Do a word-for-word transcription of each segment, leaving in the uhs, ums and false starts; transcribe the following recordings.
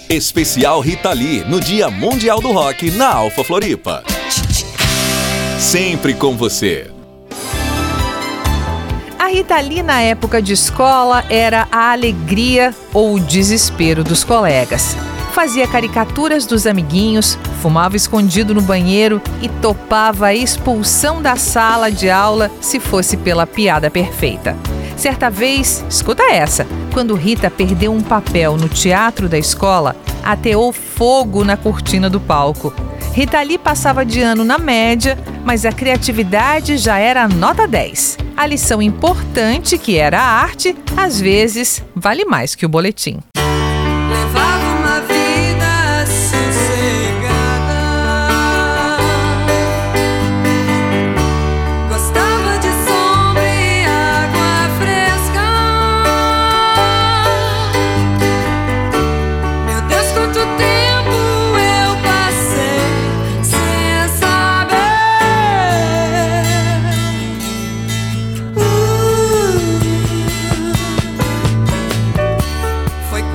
Especial Rita Lee no Dia Mundial do Rock na Alfa Floripa. Sempre com você. A Rita Lee na época de escola era a alegria ou o desespero dos colegas. Fazia caricaturas dos amiguinhos, fumava escondido no banheiro e topava a expulsão da sala de aula se fosse pela piada perfeita. Certa vez, escuta essa, quando Rita perdeu um papel no teatro da escola, ateou fogo na cortina do palco. Rita Lee passava de ano na média, mas a criatividade já era nota dez. A lição importante, que era a arte, às vezes vale mais que o boletim. Levava uma vida sossegada, gostava de sombra e água fresca. Meu Deus, quanto tempo eu passei sem saber. uh, Foi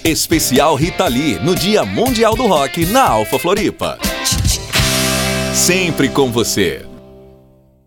Especial Rita Lee no Dia Mundial do Rock na Alfa Floripa. Sempre com você.